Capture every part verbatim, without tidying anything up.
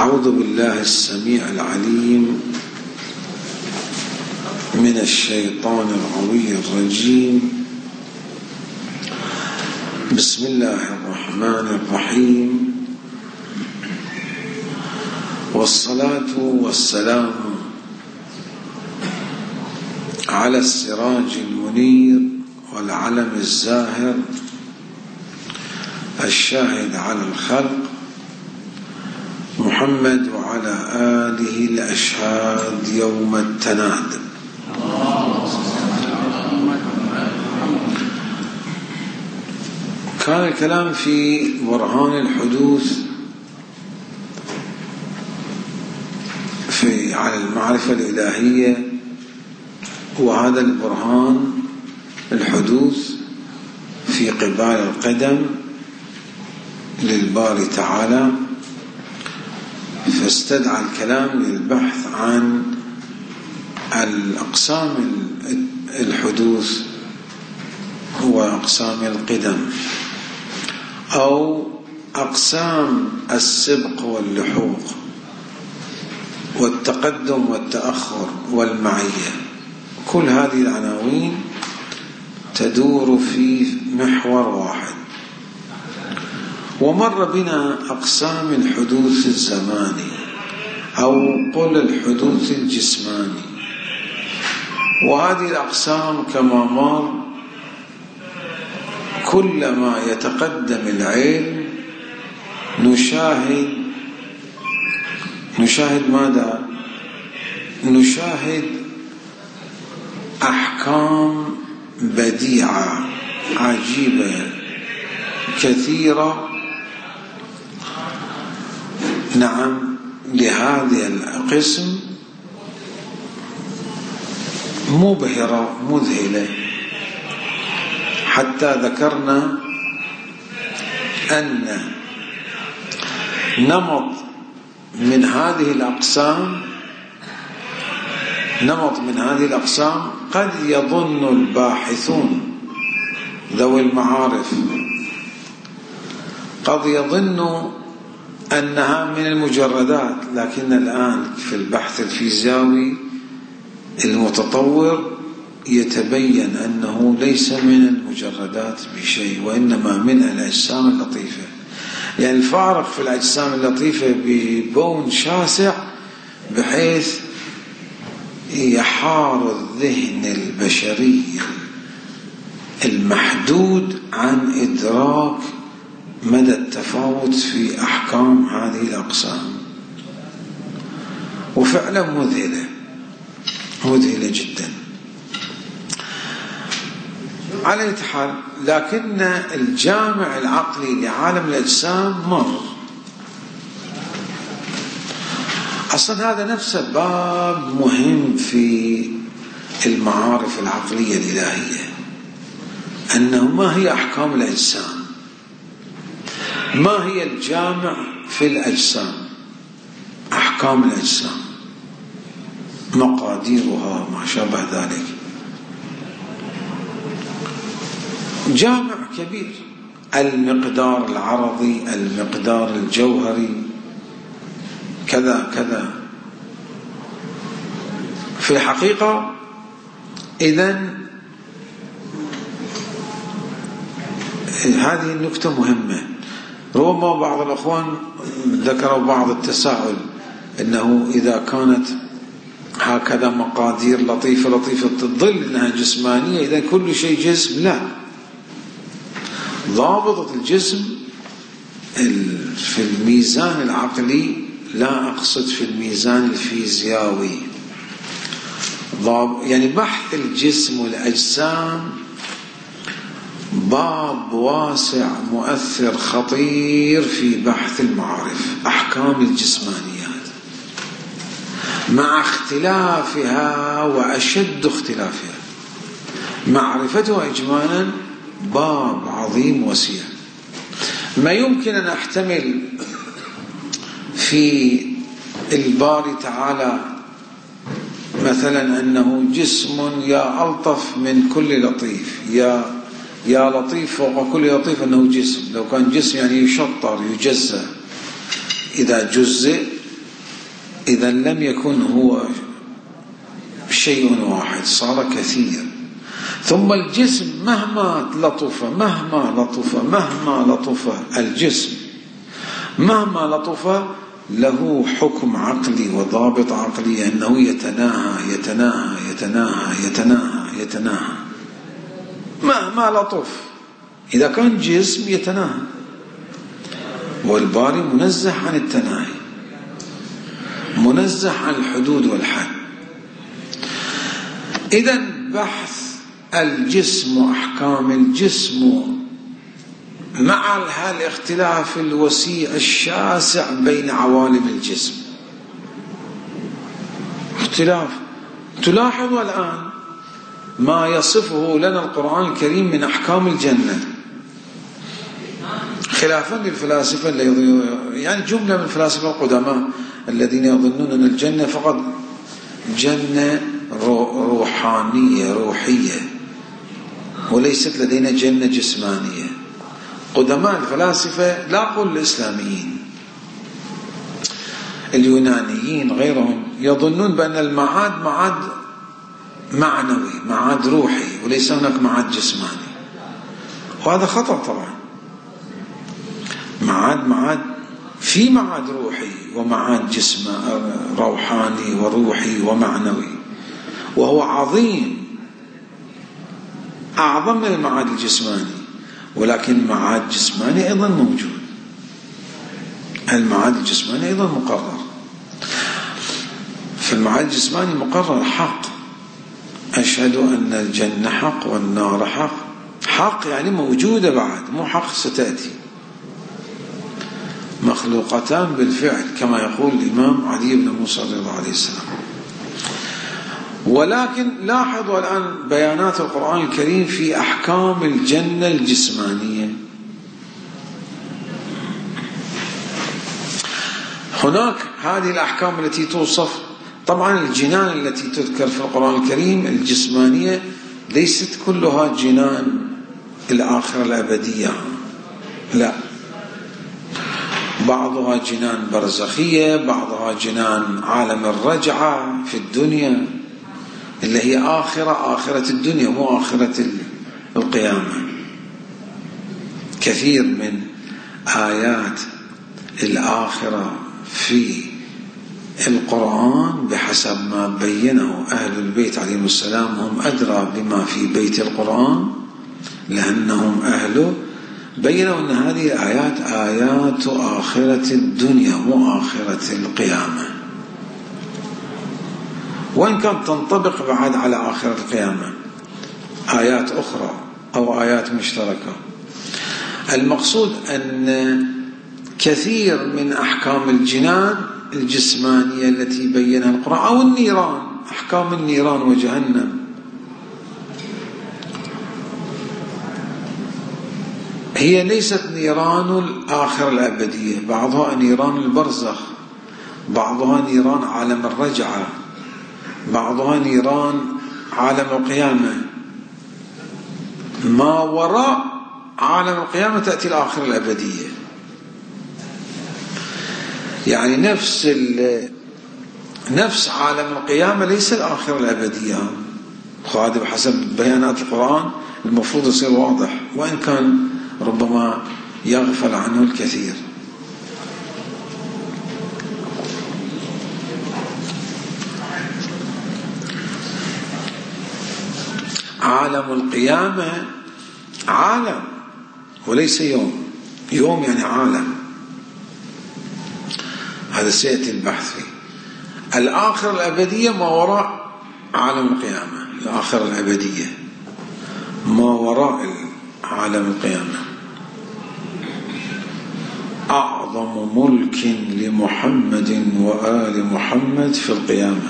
أعوذ بالله السميع العليم من الشيطان الغوي الرجيم. بسم الله الرحمن الرحيم، والصلاة والسلام على السراج المنير والعلم الزاهر الشاهد على الخلق محمد وعلى آله الأشهاد يوم التناد. كان الكلام في برهان الحدوث في على المعرفة الإلهية، وهذا البرهان الحدوث في قبال القدم للباري تعالى، فاستدعى الكلام للبحث عن الأقسام الحدوث وأقسام القدم أو أقسام السبق واللحوق والتقدم والتأخر والمعية. كل هذه العناوين تدور في محور واحد. ومر بنا أقسام الحدوث الزماني أو قل الحدوث الجسماني، وهذه الأقسام كما مر كلما يتقدم العلم نشاهد نشاهد ماذا؟ نشاهد أحكام بديعة عجيبة كثيرة، نعم، لهذا القسم مبهرة مذهلة، حتى ذكرنا أن نمط من هذه الأقسام نمط من هذه الأقسام قد يظن الباحثون ذوي المعارف قد يظن أنها من المجردات، لكن الآن في البحث الفيزيائي المتطور يتبين أنه ليس من المجردات بشيء، وإنما من الأجسام اللطيفة. يعني الفارق في الأجسام اللطيفة ببون شاسع بحيث يحار الذهن البشري المحدود عن إدراك مدى التفاوت في أحكام هذه الأقسام، وفعلا مذهلة مذهلة جدا. على أي حال، لكن الجامع العقلي لعالم الأجسام مر. أصلا هذا نفسه باب مهم في المعارف العقلية الإلهية، أنه ما هي أحكام الأجسام، ما هي الجامع في الأجسام، أحكام الأجسام، مقاديرها ما شابه ذلك. جامع كبير، المقدار العرضي، المقدار الجوهري، كذا كذا. في الحقيقة إذن هذه النكتة مهمة. ربما بعض الأخوان ذكروا بعض التساؤل أنه إذا كانت هكذا مقادير لطيفة لطيفة تظل أنها جسمانية، إذا كل شيء جسم. لا، ضابط الجسم في الميزان العقلي، لا أقصد في الميزان الفيزيائي. يعني بحث الجسم والأجسام باب واسع مؤثر خطير في بحث المعارف، أحكام الجسمانيات مع اختلافها وأشد اختلافها. معرفتها إجمالا باب عظيم وسيع. ما يمكن أن أحتمل في الباري تعالى مثلا أنه جسم يا ألطف من كل لطيف، يا يا لطيف فوق كل لطيف أنه جسم. لو كان جسم يعني يشطر يجزأ، إذا جزء إذا لم يكن هو شيء واحد، صار كثير. ثم الجسم مهما لطف مهما لطف مهما لطف الجسم مهما لطف له حكم عقلي وضابط عقلي أنه يتناهى يتناهى يتناهى يتناهى يتناهى مهما لطف. إذا كان جسم يتناهى، والباري منزه عن التناهي، منزه عن الحدود والحد. إذن بحث الجسم وأحكام الجسم مع الاختلاف الوسيع الشاسع بين عوالم الجسم، اختلاف. تلاحظ الآن ما يصفه لنا القرآن الكريم من أحكام الجنة، خلافا للفلاسفة، يعني جملة من الفلاسفة القدماء الذين يظنون أن الجنة فقط جنة روحانية روحية، وليست لدينا جنة جسمانية. قدماء الفلاسفة، لا أقول الإسلاميين، اليونانيين غيرهم، يظنون بأن المعاد معاد معنوي، معاد روحي، وليس هناك معاد جسماني، وهذا خطأ طبعا. معاد معاد في معاد روحي ومعاد جسم روحاني وروحي ومعنوي، وهو عظيم، أعظم من المعاد الجسماني، ولكن معاد جسماني أيضا موجود. المعاد الجسماني أيضا مقرر، فالمعاد الجسماني مقرر حق، أشهد أن الجنة حق والنار حق، حق يعني موجودة بعد، مو حق ستأتي، مخلوقتان بالفعل كما يقول الإمام علي بن موسى رضي الله عليه السلام. ولكن لاحظوا الآن بيانات القرآن الكريم في أحكام الجنة الجسمانية. هناك هذه الأحكام التي توصف، طبعا الجنان التي تذكر في القرآن الكريم الجسمانية ليست كلها جنان الآخرة الأبدية، لا، بعضها جنان برزخية، بعضها جنان عالم الرجعة في الدنيا اللي هي آخرة آخرة الدنيا، مو آخرة القيامة. كثير من آيات الآخرة في القرآن بحسب ما بينه أهل البيت عليهم السلام، هم أدرى بما في بيت القرآن لأنهم أهله، بينوا أن هذه الآيات آيات آخرة الدنيا مو آخرة القيامة، وإن كانت تنطبق بعد على آخرة القيامة آيات أخرى أو آيات مشتركة. المقصود أن كثير من أحكام الجنان الجسمانية التي بينها القرآن، أو النيران، أحكام النيران وجهنم، هي ليست نيران الآخرة الأبدية، بعضها نيران البرزخ، بعضها نيران عالم الرجعة، بعضها نيران عالم القيامة. ما وراء عالم القيامة تأتي الآخرة الأبدية، يعني نفس نفس عالم القيامة ليس الآخرة الأبدية، وهذا بحسب بيانات القرآن المفروض يصير واضح، وإن كان ربما يغفل عنه الكثير. عالم القيامة عالم وليس يوم، يوم يعني عالم، هذا سيأتي البحث فيه. الآخرة الأبدية ما وراء عالم القيامة، الآخرة الأبدية ما وراء عالم القيامة. أعظم ملك لمحمد وآل محمد في القيامة،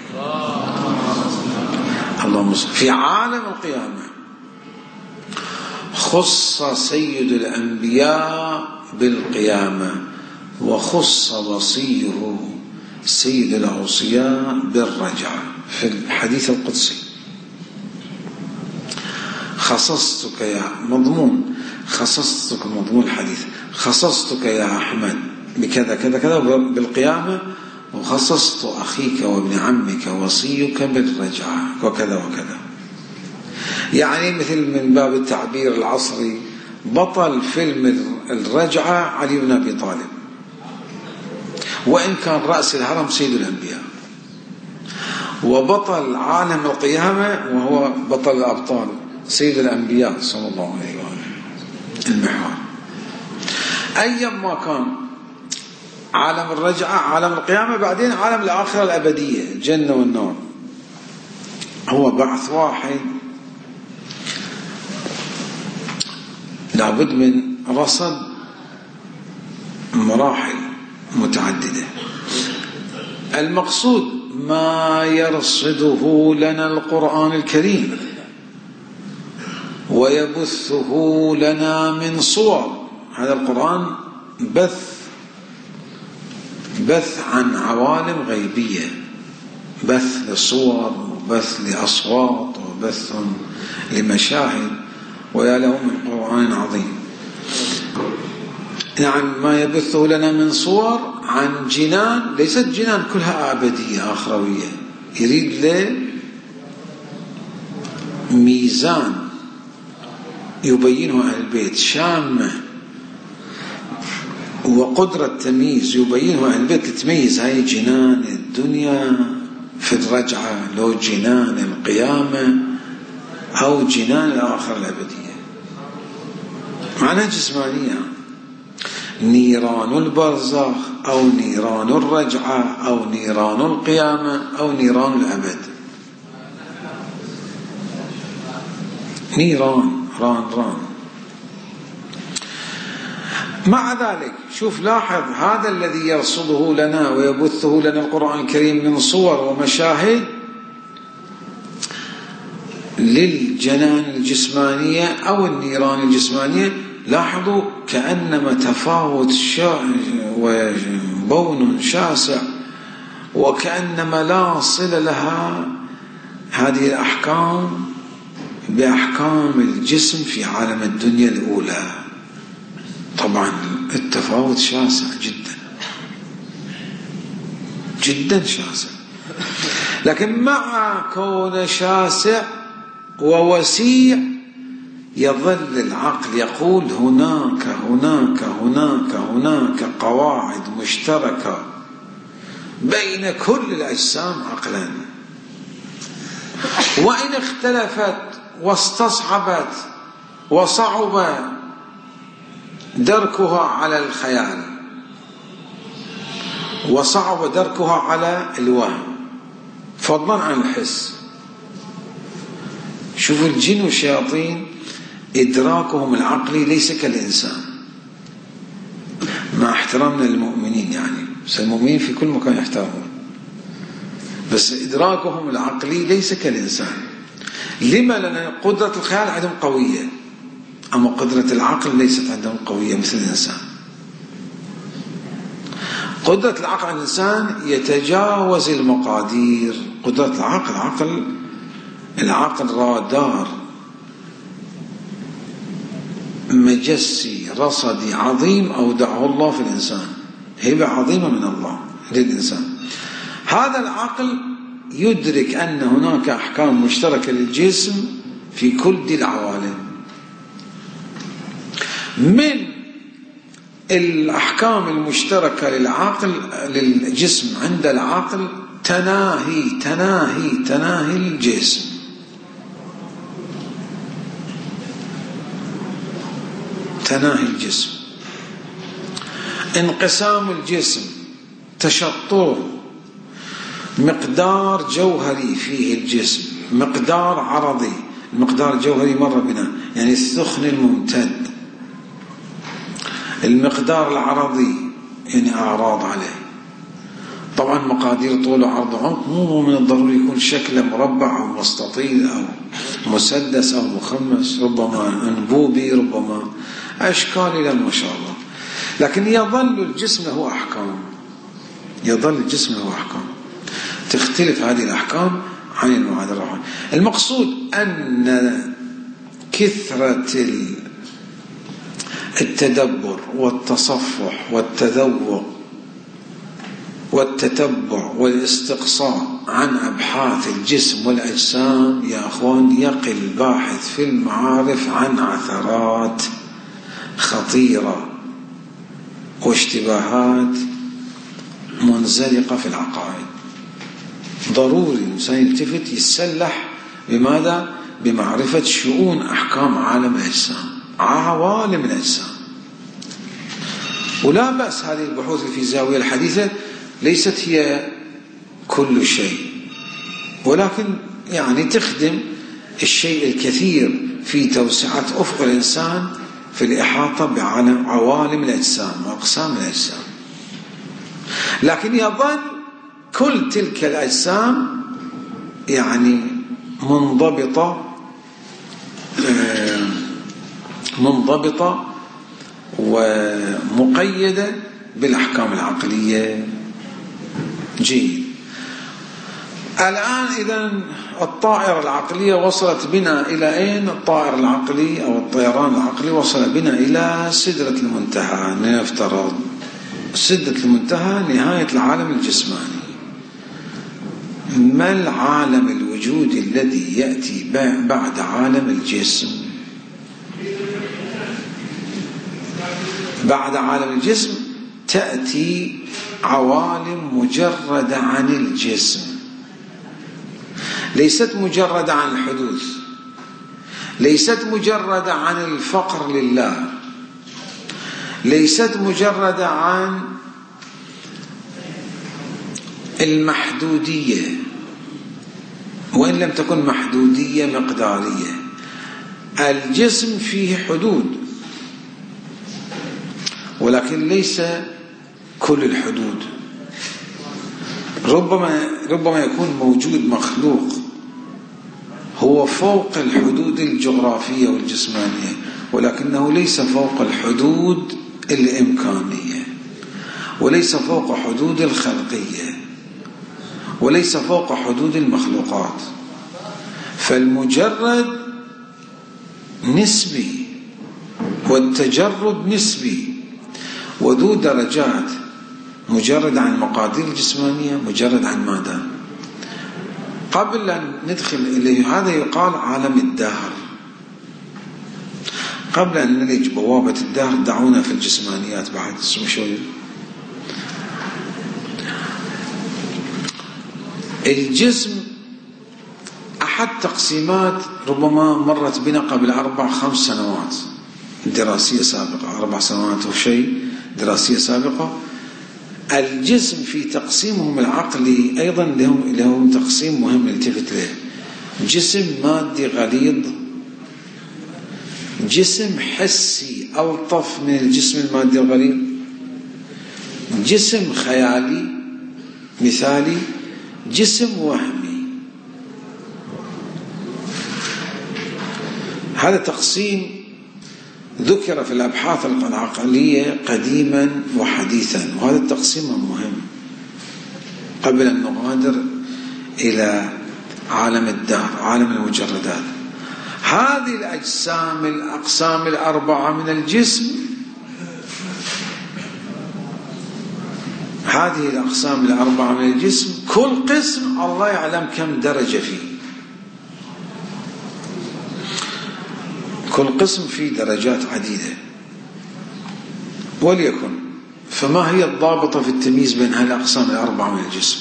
اللهم صل في عالم القيامة. خص سيد الأنبياء بالقيامة، وخص وصيه سيد الأوصياء بالرجعة في الحديث القدسي. خصصتك يا مضمون خصصتك مضمون الحديث خصصتك يا أحمد بكذا كذا كذا بالقيامة، وخصصت أخيك وابن عمك وصيك بالرجعة وكذا وكذا. يعني مثل من باب التعبير العصري بطل فيلم الرجعة علي بن أبي طالب، وإن كان رأس الهرم سيد الأنبياء، وبطل عالم القيامة وهو بطل الأبطال سيد الأنبياء صلى الله عليه وآله. المحور أيما كان عالم الرجعة عالم القيامة، بعدين عالم الآخرة الأبدية الجنة والنار، هو بعث واحد لابد من رصد مراحل متعددة. المقصود ما يرصده لنا القرآن الكريم ويبثه لنا من صور. هذا القرآن بث بث عن عوالم غيبية، بث لصور وبث لأصوات وبث لمشاهد، ويا له من قرآن عظيم. نعم، ما يبثه لنا من صور عن جنان، ليست جنان كلها أبدية آخروية، يريد له ميزان يبينه أهل البيت، شامة وقدرة تمييز يبينه أهل البيت لتميز هاي جنان الدنيا في الرجعة لو جنان القيامة أو جنان الآخرة الأبدية. معناها جسمانية، نيران البرزخ أو نيران الرجعة أو نيران القيامة أو نيران الأبد. نيران ران ران. مع ذلك شوف لاحظ هذا الذي يرصده لنا ويبثه لنا القرآن الكريم من صور ومشاهد للجنان الجسمانية أو النيران الجسمانية، لاحظوا كأنما تفاوت وبون شاسع، وكأنما لا صلة لها هذه الأحكام بأحكام الجسم في عالم الدنيا الأولى. طبعا التفاوت شاسع جدا جدا شاسع، لكن مع كون شاسع ووسيع يظل العقل يقول هناك هناك هناك هناك قواعد مشتركة بين كل الأجسام عقلا، وإن اختلفت واستصعبت وصعب دركها على الخيال وصعب دركها على الوهم فضلا عن الحس. شوفوا الجن والشياطين إدراكهم العقلي ليس كالإنسان، مع احترامنا للمؤمنين، يعني بس المؤمنين في كل مكان يحترمون، بس إدراكهم العقلي ليس كالإنسان. لما؟ لأن قدرة الخيال عندهم قوية، أما قدرة العقل ليست عندهم قوية مثل الإنسان. قدرة العقل عند الإنسان يتجاوز المقادير. قدرة العقل عقل العقل رادار مجسي رصدي عظيم أودعه الله في الإنسان، هبة عظيمة من الله للإنسان. هذا العقل يدرك أن هناك أحكام مشتركة للجسم في كل دي العوالم. من الأحكام المشتركة للعقل للجسم عند العقل تناهي تناهي تناهي الجسم، تناهي الجسم، انقسام الجسم، تشطره، مقدار جوهري فيه الجسم، مقدار عرضي. المقدار الجوهري مر بنا يعني الثخن الممتد، المقدار العرضي يعني أعراض عليه. طبعا مقادير طول وعرض وعمق مو من الضروري يكون شكله مربع أو مستطيل أو مسدس أو مخمس، ربما أنبوبي، ربما أشكال إلى ما شاء الله، لكن يظل الجسم له أحكام، يظل الجسم له أحكام تختلف هذه الأحكام عن المعاد الروحاني. المقصود أن كثرة التدبر والتصفح والتذوق والتتبع والاستقصاء عن أبحاث الجسم والأجسام يا أخوان يقي الباحث في المعارف عن عثرات خطيرة واشتباهات منزلقة في العقائد. ضروري الإنسان يلتفت يتسلح بماذا؟ بمعرفة شؤون أحكام عالم الأجسام، عوالم الأجسام. ولا بأس هذه البحوث في الزاوية الحديثة ليست هي كل شيء، ولكن يعني تخدم الشيء الكثير في توسعة أفق الإنسان في الإحاطة بعالم عوالم الأجسام وأقسام الأجسام. لكن يظل كل تلك الأجسام يعني منضبطة منضبطة ومقيدة بالأحكام العقلية. جيد. الآن إذن الطائرة العقلية وصلت بنا إلى أين؟ الطائر العقلي أو الطيران العقلي وصل بنا إلى سدرة المنتهى. نفترض سدرة المنتهى نهاية العالم الجسماني. ما العالم الوجود الذي يأتي بعد عالم الجسم؟ بعد عالم الجسم تأتي عوالم مجردة عن الجسم، ليست مجردة عن الحدوث، ليست مجردة عن الفقر لله، ليست مجردة عن المحدودية، وإن لم تكن محدودية مقدارية. الجسم فيه حدود ولكن ليس كل الحدود. ربما ربما يكون موجود مخلوق هو فوق الحدود الجغرافية والجسمانية، ولكنه ليس فوق الحدود الإمكانية، وليس فوق حدود الخلقية، وليس فوق حدود المخلوقات. فالمجرد نسبي والتجرد نسبي، وذو درجات، مجرد عن المقادير الجسمانية، مجرد عن ماذا؟ قبل أن ندخل إليه هذا يقال عالم الدهر. قبل أن نلج بوابة الدهر دعونا في الجسمانيات بعد اسمه شوي. الجسم أحد تقسيمات ربما مرت بنا قبل أربع خمس سنوات دراسية سابقة، أربع سنوات وشيء دراسية سابقة. الجسم في تقسيمهم العقلي أيضا لهم, لهم تقسيم مهم نلتفت له. جسم مادي غليظ، جسم حسي ألطف من الجسم المادي الغليظ، جسم خيالي مثالي، جسم وهمي. هذا تقسيم ذكر في الأبحاث العقلية قديما وحديثا، وهذا التقسيم مهم قبل أن نغادر إلى عالم الدهر، عالم المجردات. هذه الأجسام الأقسام الأربعة من الجسم، هذه الأقسام الأربعة من الجسم كل قسم الله يعلم كم درجة فيه، كل قسم فيه درجات عديدة. وليكن فما هي الضابطة في التمييز بين هذه الأقسام الأربعة من الجسم؟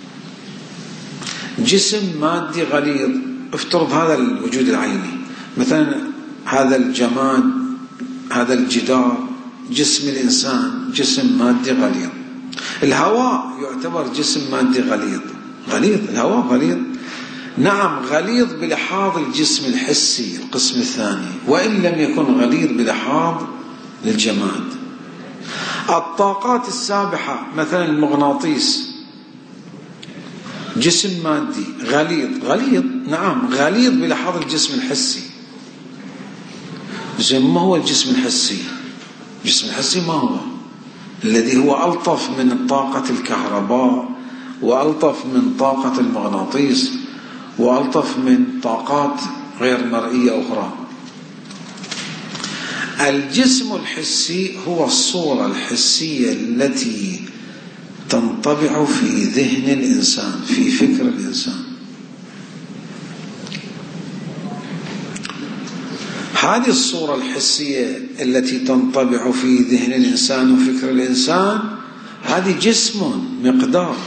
جسم مادي غليظ، افترض هذا الوجود العيني مثلا، هذا الجماد، هذا الجدار، جسم الإنسان جسم مادي غليظ. الهواء يعتبر جسم مادي غليظ، غليظ الهواء غليظ، نعم غليظ بلحاظ الجسم الحسي القسم الثاني، وإن لم يكن غليظ بلحاظ الجماد. الطاقات السابحة مثلا المغناطيس جسم مادي غليظ، غليظ نعم غليظ بلحاظ الجسم الحسي. زي ما هو الجسم الحسي؟ الجسم الحسي ما هو؟ الذي هو ألطف من طاقة الكهرباء، وألطف من طاقة المغناطيس، وألطف من طاقات غير مرئية أخرى. الجسم الحسي هو الصورة الحسية التي تنطبع في ذهن الإنسان، في فكر الإنسان. هذه الصورة الحسية التي تنطبع في ذهن الإنسان وفكر الإنسان، هذه جسم مقدار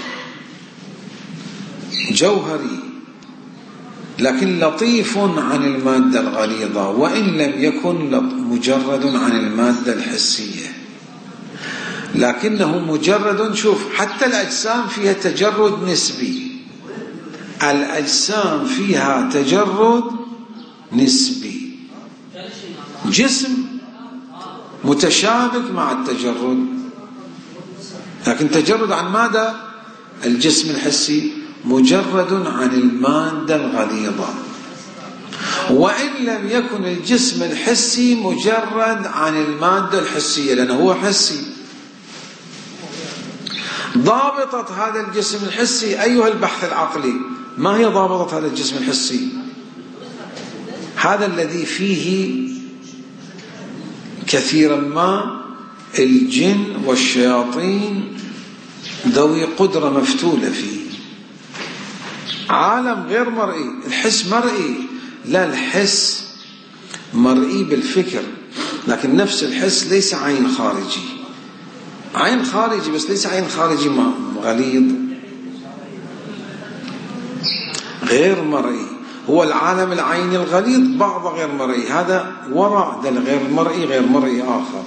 جوهري لكن لطيف عن المادة الغليظة، وإن لم يكن مجرد عن المادة الحسية، لكنه مجرد. شوف حتى الأجسام فيها تجرد نسبي، الأجسام فيها تجرد نسبي، جسم متشابك مع التجرد، لكن تجرد عن ماذا؟ الجسم الحسي مجرد عن المادة الغليظة، وإن لم يكن الجسم الحسي مجرد عن المادة الحسية لأنه هو حسي. ضابطة هذا الجسم الحسي أيها البحث العقلي، ما هي ضابطة هذا الجسم الحسي؟ هذا الذي فيه كثيرا ما الجن والشياطين ذوي قدرة مفتولة فيه، عالم غير مرئي. الحس مرئي، لا الحس مرئي بالفكر، لكن نفس الحس ليس عين خارجي، عين خارجي بس ليس عين خارجي غليظ غير مرئي. هو العالم العيني الغليظ بعضه غير مرئي، هذا وراء ده الغير مرئي غير مرئي آخر.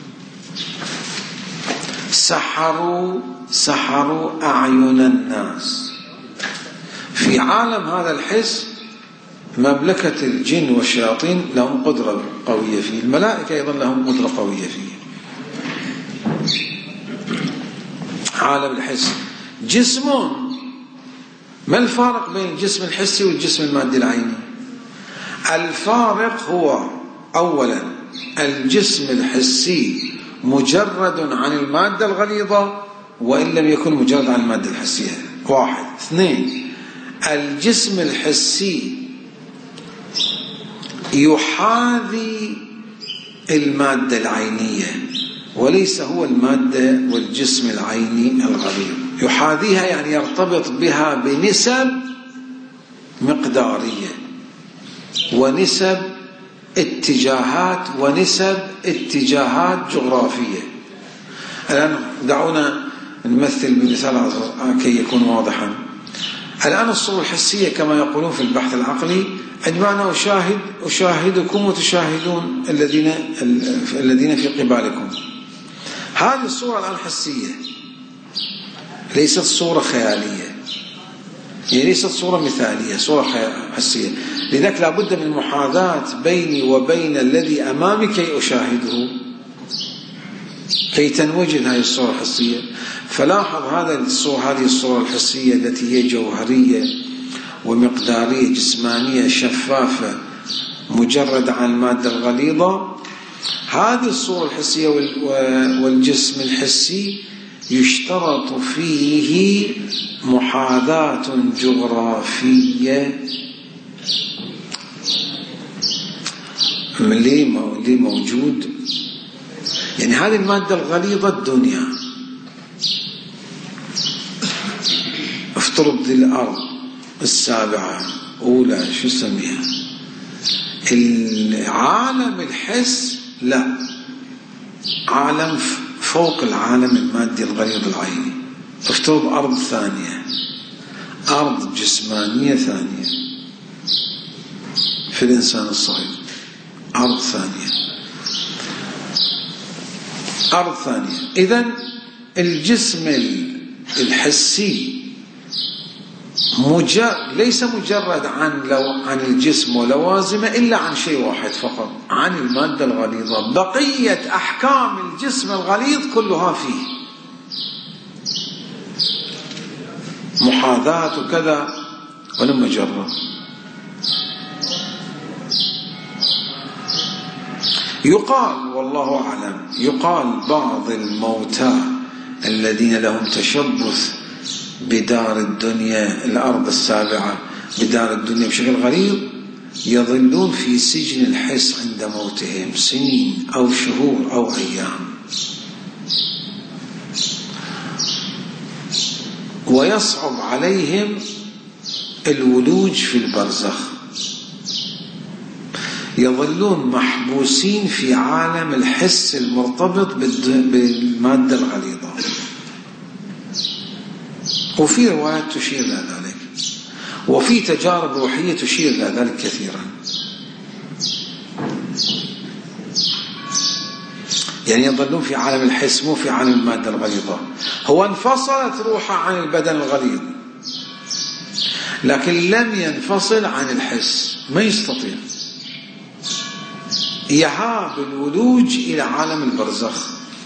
سحروا سحروا أعين الناس. في عالم هذا الحس مملكة الجن والشياطين لهم قدرة قوية فيه، الملائكة أيضا لهم قدرة قوية فيه. عالم الحس جسم، ما الفارق بين الجسم الحسي والجسم المادي العيني؟ الفارق هو أولا الجسم الحسي مجرد عن المادة الغليظة وإن لم يكن مجرد عن المادة الحسية، واحد. اثنين، الجسم الحسي يحاذي المادة العينية وليس هو المادة والجسم العيني الغليظ، يحاذيها يعني يرتبط بها بنسب مقدارية ونسب اتجاهات ونسب اتجاهات جغرافية. الآن دعونا نمثل بمثال كي يكون واضحا. الآن الصورة الحسية كما يقولون في البحث العقلي، عندما أنا أشاهد أشاهدكم وتشاهدون الذين الذين في قبالكم، هذه الصورة الآن حسية ليست صورة خيالية، يعني ليست صورة مثالية، صورة حسية. لذلك لا بد من محاذاة بيني وبين الذي أمامي كي أشاهده، كي تنوجد هذه الصورة الحسية. فلاحظ هذا الصورة هذه الصورة الحسية التي هي جوهرية ومقدارية جسمانية شفافة مجرد عن المادة الغليظة. هذه الصورة الحسية والجسم الحسي يشترط فيه محاذاة جغرافية اللي موجود، يعني هذه المادة الغليظة الدنيا، افترض ذي الأرض السابعة أولى شو سميها العالم الحس، لا عالم فوق العالم المادي الغليظ العيني. افترض أرض ثانية، أرض جسمانية ثانية في الإنسان الصغير، أرض ثانية أرض ثانية. إذن الجسم الحسي مجرد ليس مجرد عن لو عن الجسم ولوازمه إلا عن شيء واحد فقط، عن المادة الغليظة. بقية أحكام الجسم الغليظ كلها فيه محاذاة وكذا ولم مجرد. يقال والله أعلم، يقال بعض الموتى الذين لهم تشبث بدار الدنيا الأرض السابعة بدار الدنيا بشكل غليظ يظلون في سجن الحس عند موتهم سنين أو شهور أو أيام. ويصعب عليهم الولوج في البرزخ، يظلون محبوسين في عالم الحس المرتبط بالمادة الغليظة. وفي روايات تشير إلى ذلك، وفي تجارب روحية تشير إلى ذلك كثيرا. يعني يظلون في عالم الحس مو في عالم المادة الغليظة. هو انفصلت روحه عن البدن الغليظ لكن لم ينفصل عن الحس، ما يستطيع يهاب الولوج إلى عالم البرزخ،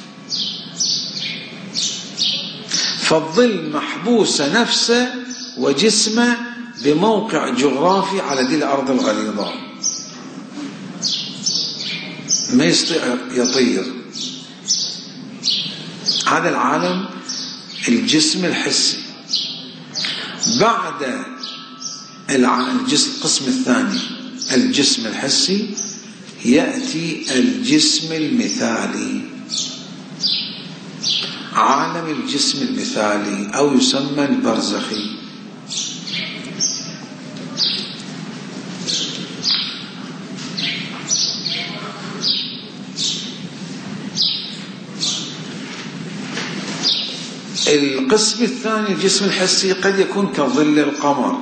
فالظل محبوس نفسه وجسمه بموقع جغرافي على دي الأرض الغليظة، ما يستطيع يطير. هذا العالم الجسم الحسي. بعد الجسم القسم الثاني الجسم الحسي يأتي الجسم المثالي، عالم الجسم المثالي أو يسمى البرزخي. القسم الثاني الجسم الحسي قد يكون كظل القمر.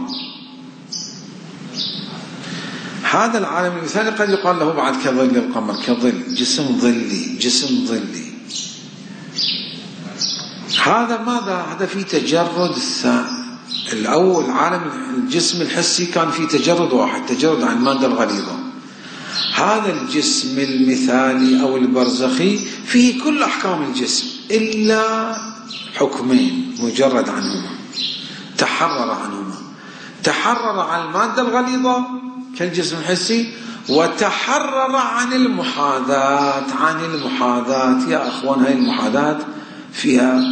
هذا العالم المثالي قد يقال له بعد كظل القمر، كظل جسم ظلي، جسم ظلي. هذا ماذا؟ هذا في تجرد الأول. عالم الجسم الحسي كان في تجرد واحد، تجرد عن المادة الغليظة. هذا الجسم المثالي أو البرزخي فيه كل أحكام الجسم إلا حكمين مجرد عنهما، تحرر عنهما. تحرر عن المادة الغليظة كالجسم الحسي، وتحرر عن المحاذاة. عن المحاذاة يا أخوان، هاي المحاذاة فيها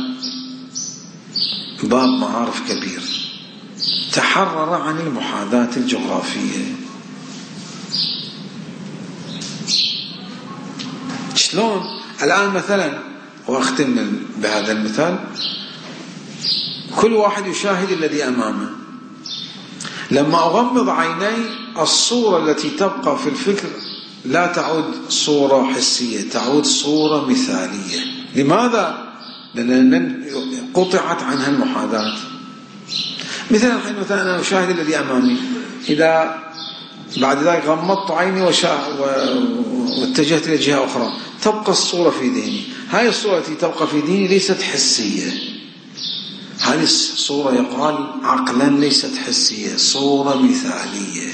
باب معارف كبير. تحرر عن المحاذاة الجغرافية. شلون؟ الآن مثلا، وأختم بهذا المثال، كل واحد يشاهد الذي أمامه. لما أغمض عيني الصورة التي تبقى في الفكر لا تعود صورة حسية، تعود صورة مثالية. لماذا؟ لأن قطعت عنها المحاذاة. مثلا الحين مثلا أنا أشاهد الذي أمامي، إذا بعد ذلك غمضت عيني واتجهت إلى جهة أخرى تبقى الصورة في ذهني. هاي الصورة التي تبقى في ذهني ليست حسية، هذه الصورة يقال عقلا ليست حسية، صورة مثالية.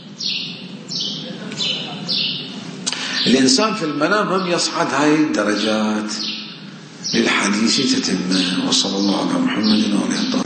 الإنسان في المنام هم يصعد هاي الدرجات للحديث تتمه. وصلى الله على محمد وعلى آله.